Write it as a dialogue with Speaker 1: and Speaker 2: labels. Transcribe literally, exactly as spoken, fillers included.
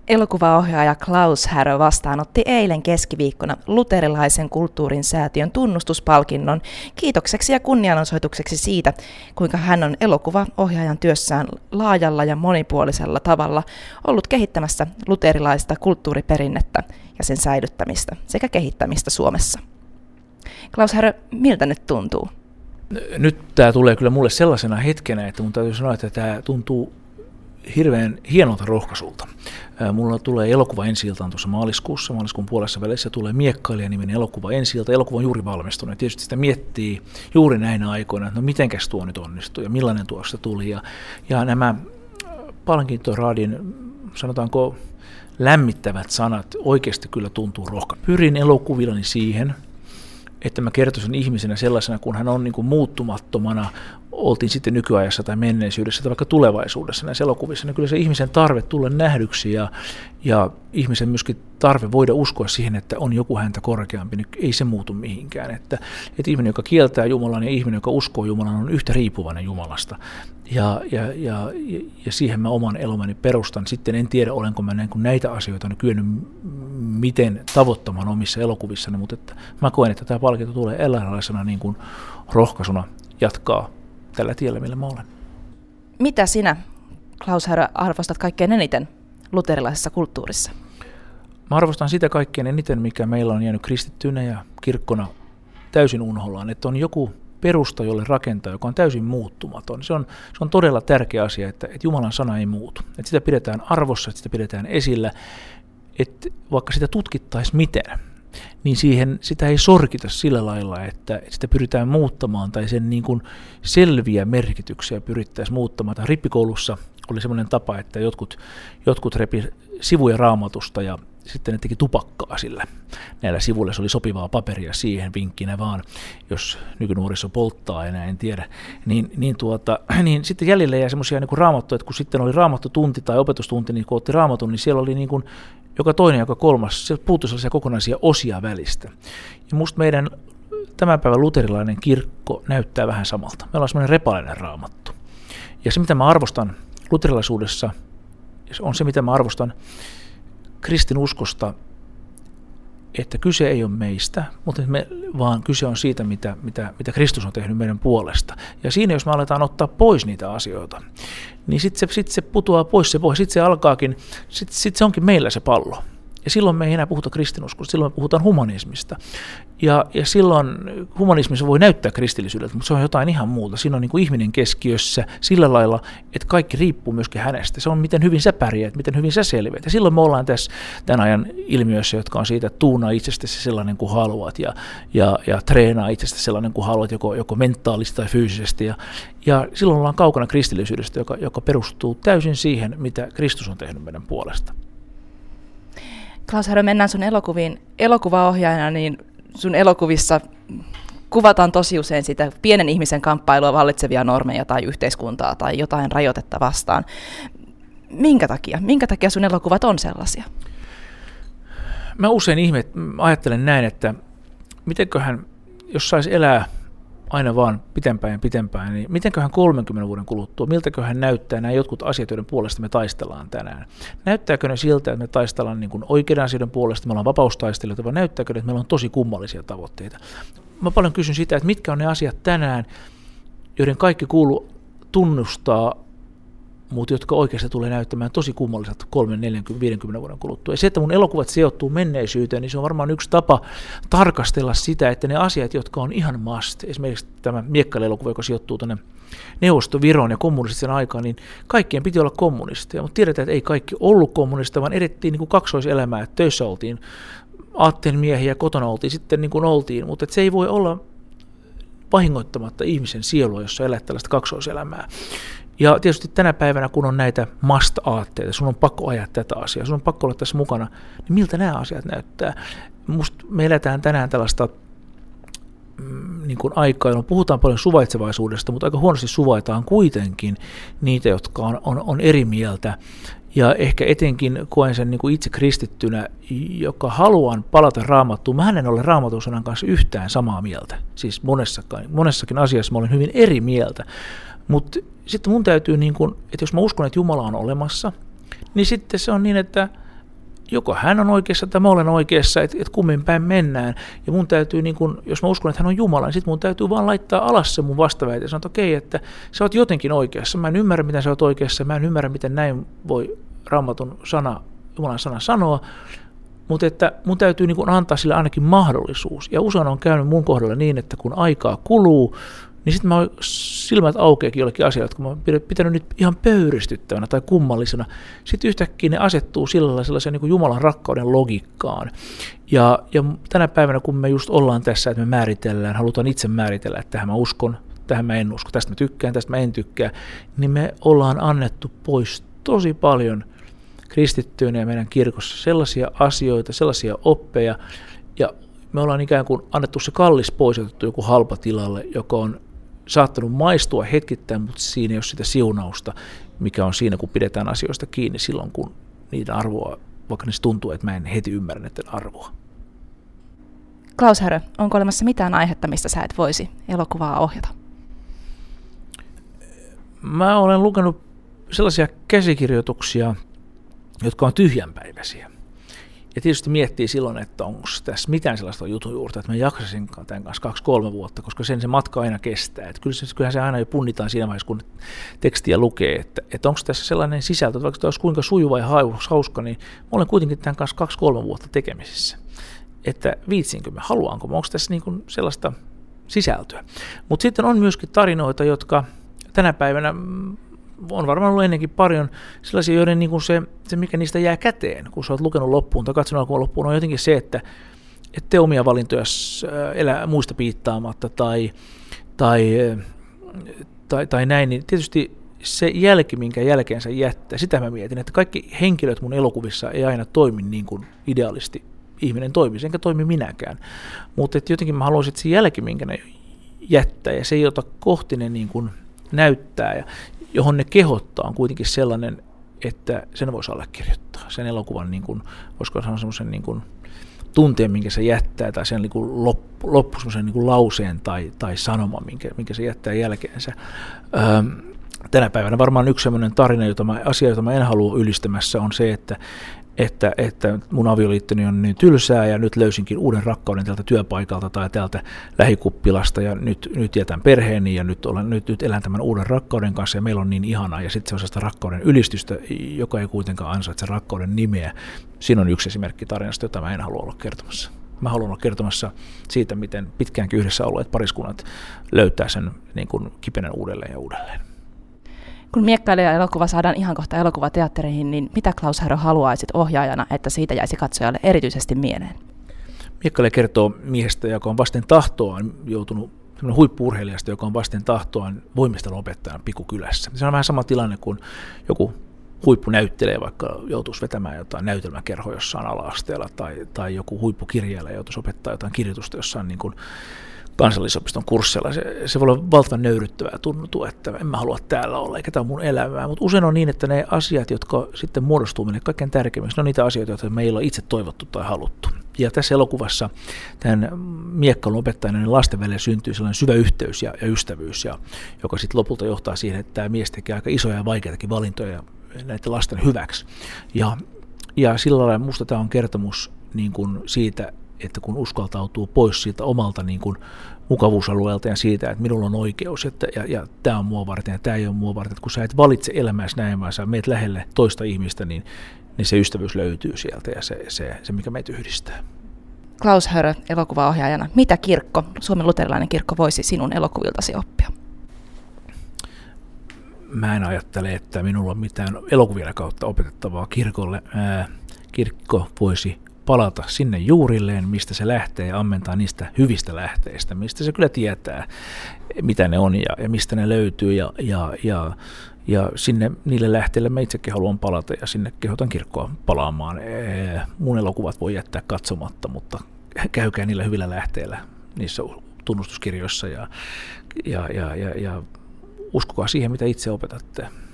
Speaker 1: Elokuvaohjaaja Klaus Härö vastaanotti eilen keskiviikkona Luterilaisen kulttuurin säätiön tunnustuspalkinnon kiitokseksi ja kunnianosoitukseksi siitä, kuinka hän on elokuvaohjaajan työssään laajalla ja monipuolisella tavalla ollut kehittämässä luterilaista kulttuuriperinnettä ja sen säilyttämistä sekä kehittämistä Suomessa. Klaus Härö, miltä nyt tuntuu?
Speaker 2: Nyt tämä tulee kyllä mulle sellaisena hetkenä, että mun täytyy sanoa, että tämä tuntuu hirveän hienolta rohkaisulta. Mulla tulee elokuva ensi-iltaan tuossa maaliskuussa, maaliskuun puolessa välissä tulee Miekkailija-niminen elokuva ensi-ilta. Elokuva on juuri valmistunut ja tietysti sitä miettii juuri näinä aikoina, että no mitenkäs tuo nyt onnistui ja millainen tuosta tuli. Ja, ja nämä palkintoraadin, sanotaanko, lämmittävät sanat oikeasti kyllä tuntuu rohkaisulta. Pyrin elokuvillani siihen, että mä kertoisin ihmisenä sellaisena, kun hän on niin kuin muuttumattomana, oltiin sitten nykyajassa tai menneisyydessä tai vaikka tulevaisuudessa näissä elokuvissa, niin kyllä se ihmisen tarve tulla nähdyksi ja, ja ihmisen myöskin tarve voida uskoa siihen, että on joku häntä korkeampi, niin ei se muutu mihinkään. Että, että ihminen, joka kieltää Jumalan ja ihminen, joka uskoo Jumalan, on yhtä riippuvainen Jumalasta. Ja, ja, ja, ja siihen mä oman elämäni perustan. Sitten en tiedä, olenko mä näin, kun näitä asioita on kyennyt miten tavoittamaan omissa elokuvissani, mutta että mä koen, että tämä palkinto tulee eläinalaisena niin kuin rohkaisuna jatkaa tällä tiellä, millä mä olen.
Speaker 1: Mitä sinä, Klaus Härö, arvostat kaikkein eniten luterilaisessa kulttuurissa?
Speaker 2: Mä arvostan sitä kaikkein eniten, mikä meillä on jäänyt kristittynä ja kirkkona täysin unhollaan, että on joku perusta, jolle rakentaa, joka on täysin muuttumaton. Se on, se on todella tärkeä asia, että, että Jumalan sana ei muutu. Että sitä pidetään arvossa, että sitä pidetään esillä, että vaikka sitä tutkittaisiin miten, niin siihen, sitä ei sorkita sillä lailla, että sitä pyritään muuttamaan tai sen niin kuin selviä merkityksiä pyrittäisiin muuttamaan. Tai rippikoulussa oli semmoinen tapa, että jotkut, jotkut repi sivuja Raamatusta ja sitten ne teki tupakkaa sillä. Näillä sivuilla se oli sopivaa paperia siihen vinkkinä vaan, jos nykynuoriso polttaa enää, en tiedä. Niin, niin, tuota, niin sitten jäljelle jäi semmoisia niin kuin raamattuja, että kun sitten oli raamattotunti tai opetustunti, niin kun otti raamatun, niin siellä oli niin kuin joka toinen, joka kolmas, sieltä puuttui sellaisia kokonaisia osia välistä. Ja musta meidän tämän päivän luterilainen kirkko näyttää vähän samalta. Meillä on semmoinen repalainen raamattu. Ja se, mitä mä arvostan luterilaisuudessa, on se, mitä mä arvostan kristinuskosta, että kyse ei ole meistä, mutta me, vaan kyse on siitä, mitä, mitä, mitä Kristus on tehnyt meidän puolesta. Ja siinä, jos me aletaan ottaa pois niitä asioita, niin sitten se, sit se putoaa pois se pohja, sitten se alkaakin, sitten sit se onkin meillä se pallo. Ja silloin me ei enää puhuta kristinuskosta, silloin me puhutaan humanismista. Ja, ja silloin humanismissa voi näyttää kristillisyydeltä, mutta se on jotain ihan muuta. Siinä on niin kuin ihminen keskiössä sillä lailla, että kaikki riippuu myöskin hänestä. Se on miten hyvin sä pärjäät, miten hyvin sä selviät. Ja silloin me ollaan tässä tämän ajan ilmiössä, jotka on siitä, että tuunaa itsestäsi sellainen kuin haluat ja, ja, ja treenaa itsestäsi sellainen kuin haluat, joko, joko mentaalisesti tai fyysisesti. Ja, ja silloin ollaan kaukana kristillisyydestä, joka, joka perustuu täysin siihen, mitä Kristus on tehnyt meidän puolesta.
Speaker 1: Klaus Härö, mennään sun elokuviin. Elokuvaohjaajana, niin sun elokuvissa kuvataan tosi usein sitä pienen ihmisen kamppailua vallitsevia normeja tai yhteiskuntaa tai jotain rajoitetta vastaan. Minkä takia? Minkä takia sun elokuvat on sellaisia?
Speaker 2: Mä usein ihme, ajattelen näin, että mitenköhän, jos saisi elää aina vaan pitempään ja pitempään, niin mitenköhän kolmenkymmenen vuoden kuluttua, miltäköhän näyttää nämä jotkut asiat, joiden puolesta me taistellaan tänään? Näyttääkö ne siltä, että me taistellaan niin kuin oikeiden asioiden puolesta, me ollaan vapaustaistelijoita, vai näyttääkö ne, että meillä on tosi kummallisia tavoitteita? Mä paljon kysyn sitä, että mitkä on ne asiat tänään, joiden kaikki kuuluu tunnustaa, mutta jotka oikeasti tulee näyttämään tosi kummalliset kolmen, neljäkymmentä, viidenkymmenen vuoden kuluttua. Ja se, että mun elokuvat sijoittuu menneisyyteen, niin se on varmaan yksi tapa tarkastella sitä, että ne asiat, jotka on ihan must, esimerkiksi tämä Miekkailija-elokuva, joka sijoittuu tuonne Neuvostoviron ja kommunistisen aikaan, niin kaikkien piti olla kommunisteja, mutta tiedetään, että ei kaikki ollut kommunisteja, vaan edettiin niin kuin kaksoiselämää, että töissä oltiin, aatteen miehiä, kotona oltiin, sitten niin kuin oltiin, mutta se ei voi olla vahingoittamatta ihmisen sielua, jossa elät tällaista kaksoiselämää. Ja tietysti tänä päivänä, kun on näitä must-aatteita, sun on pakko ajaa tätä asiaa, sun on pakko olla tässä mukana, niin miltä nämä asiat näyttää? Musta me eletään tänään tällaista mm, niin kuin aikaa, jolloin puhutaan paljon suvaitsevaisuudesta, mutta aika huonosti suvaitaan kuitenkin niitä, jotka on, on, on eri mieltä. Ja ehkä etenkin koen sen niin kuin itse kristittynä, joka haluan palata Raamattuun. Mä en ole Raamatun sanan kanssa yhtään samaa mieltä. Siis monessakin, monessakin asiassa mä olen hyvin eri mieltä. Mutta sitten mun täytyy, niin kun, että jos mä uskon, että Jumala on olemassa, niin sitten se on niin, että joko hän on oikeassa tai mä olen oikeassa, että et kummin päin mennään. Ja mun täytyy, niin kun, jos mä uskon, että hän on Jumala, niin sitten mun täytyy vaan laittaa alas se mun vastaväite ja sanoa, että okei, että sä oot jotenkin oikeassa. Mä en ymmärrä, miten sä oot oikeassa, mä en ymmärrä, miten näin voi Raamatun sana, Jumalan sana sanoa, mutta että mun täytyy niin kun antaa sille ainakin mahdollisuus. Ja usein on käynyt mun kohdalla niin, että kun aikaa kuluu, niin sitten mä oon silmät aukeakin jollekin asioille, jotka mä oon pitänyt nyt ihan pöyristyttävänä tai kummallisena. Sitten yhtäkkiä ne asettuu sillä lailla sellaisen niin kuin Jumalan rakkauden logiikkaan. Ja, ja tänä päivänä, kun me just ollaan tässä, että me määritellään, halutaan itse määritellä, että tähän mä uskon, tähän mä en usko, tästä mä tykkään, tästä mä en tykkää, niin me ollaan annettu pois tosi paljon kristittyinä ja meidän kirkossa sellaisia asioita, sellaisia oppeja, ja me ollaan ikään kuin annettu se kallis pois, otettu joku halpa tilalle, joka on saattanut maistua hetkittäin, mutta siinä ei ole sitä siunausta, mikä on siinä, kun pidetään asioista kiinni silloin, kun niiden arvoa, vaikka niistä tuntuu, että mä en heti ymmärrä niiden arvoa.
Speaker 1: Klaus Härö, onko olemassa mitään aihetta, mistä sä et voisi elokuvaa ohjata?
Speaker 2: Mä olen lukenut sellaisia käsikirjoituksia, jotka on tyhjänpäiväisiä. Ja tietysti miettii silloin, että onko tässä mitään sellaista jutun juurta, että mä jaksasin tämän kanssa kaksi kolme vuotta, koska sen se matka aina kestää. Että kyllähän se aina jo punnitaan siinä vaiheessa, kun tekstiä lukee, että, että onko tässä sellainen sisältö, että vaikka tämä olisi kuinka sujuva ja hauska, niin mä olen kuitenkin tämän kanssa kaksi kolme vuotta tekemisissä. Että viitsinkö mä, haluanko mä, onko tässä niin kuin sellaista sisältöä. Mutta sitten on myöskin tarinoita, jotka tänä päivänä on varmaan ollut ennenkin paljon sellaisia, joiden niin kuin se, se, mikä niistä jää käteen, kun sä oot lukenut loppuun tai katsonut alkuun loppuun, on jotenkin se, että et tee omia valintoja elä muista piittaamatta tai, tai, tai, tai näin, niin tietysti se jälki, minkä jälkeen sä jättää, sitä mä mietin, että kaikki henkilöt mun elokuvissa ei aina toimi niin kuin ideaalisti ihminen toimisi, enkä toimi minäkään, mutta jotenkin mä haluaisin, että se jälki, minkä ne jättää ja se, jota kohti ne niin kuin näyttää ja johon ne kehottaa, on kuitenkin sellainen, että sen voisi allekirjoittaa. Sen elokuvan, niin kuin, voisiko sanoa semmoisen niin kuin tunteen, minkä se jättää, tai sen niin kuin loppu, loppu semmoisen niin kuin lauseen tai, tai sanoman, minkä, minkä se jättää jälkeensä. Öö, tänä päivänä varmaan yksi semmoinen tarina, jota mä, asia, jota mä en halua ylistämässä, on se, että Että, että mun avioliittoni on niin tylsää ja nyt löysinkin uuden rakkauden tältä työpaikalta tai tältä lähikuppilasta ja nyt, nyt jätän perheeni ja nyt, olen, nyt, nyt elän tämän uuden rakkauden kanssa ja meillä on niin ihanaa ja sitten se on sellaista rakkauden ylistystä, joka ei kuitenkaan ansaitse rakkauden nimeä. Siinä on yksi esimerkki tarinasta, jota mä en halua olla kertomassa. Mä haluan olla kertomassa siitä, miten pitkäänkin yhdessä olleet pariskunnat löytää sen niin kuin kipenen uudelleen ja uudelleen.
Speaker 1: Kun Miekkailija-elokuva saadaan ihan kohta elokuvateattereihin, niin mitä Klaus Härö haluaisit ohjaajana, että siitä jäisi katsojalle erityisesti mieleen?
Speaker 2: Miekkailija kertoo miehestä, joka on vasten tahtoaan joutunut, huippu-urheilijasta, joka on vasten tahtoaan voimistelun opettajana pikkukylässä. Se on vähän sama tilanne kuin joku huippunäyttelijä, vaikka joutuisi vetämään jotain näytelmäkerhoa jossain ala-asteella, tai, tai joku huippukirjailija joutuisi opettaa jotain kirjoitusta jossain niin kuin kansallisopiston kursseilla. Se, se voi olla valtavan nöyryttävää, tuntuu, että en mä halua täällä olla, eikä tämä on mun elämää. Mutta usein on niin, että ne asiat, jotka sitten muodostuu meille kaikkein tärkeimmiksi, ne on niitä asioita, joita me ei ole itse toivottu tai haluttu. Ja tässä elokuvassa tämän miekkailun opettajana niin lasten välillä syntyy sellainen syvä yhteys ja, ja ystävyys, ja, joka sitten lopulta johtaa siihen, että tämä mies tekee aika isoja ja vaikeitakin valintoja näiden lasten hyväksi. Ja, ja sillä lailla musta tämä on kertomus niin kuin siitä, että kun uskaltautuu pois siitä omalta niin kuin mukavuusalueelta ja siitä, että minulla on oikeus että, ja, ja tämä on mua varten ja tämä ei ole mua varten. Että kun sä et valitse elämääsi näin, vaan sä meet lähelle toista ihmistä, niin, niin se ystävyys löytyy sieltä ja se, se, se mikä meitä yhdistää.
Speaker 1: Klaus Härö, elokuvaohjaajana. Mitä kirkko, Suomen luterilainen kirkko, voisi sinun elokuviltasi oppia?
Speaker 2: Mä en ajattele, että minulla on mitään elokuvien kautta opetettavaa kirkolle. Ää, kirkko voisi palata sinne juurilleen, mistä se lähtee ja ammentaa niistä hyvistä lähteistä, mistä se kyllä tietää, mitä ne on ja, ja mistä ne löytyy ja, ja, ja, ja sinne niille lähteille mä itsekin haluan palata ja sinne kehotan kirkkoa palaamaan. Ee, mun elokuvat voi jättää katsomatta, mutta käykää niillä hyvillä lähteillä niissä tunnustuskirjoissa ja, ja, ja, ja, ja uskokaa siihen, mitä itse opetatte.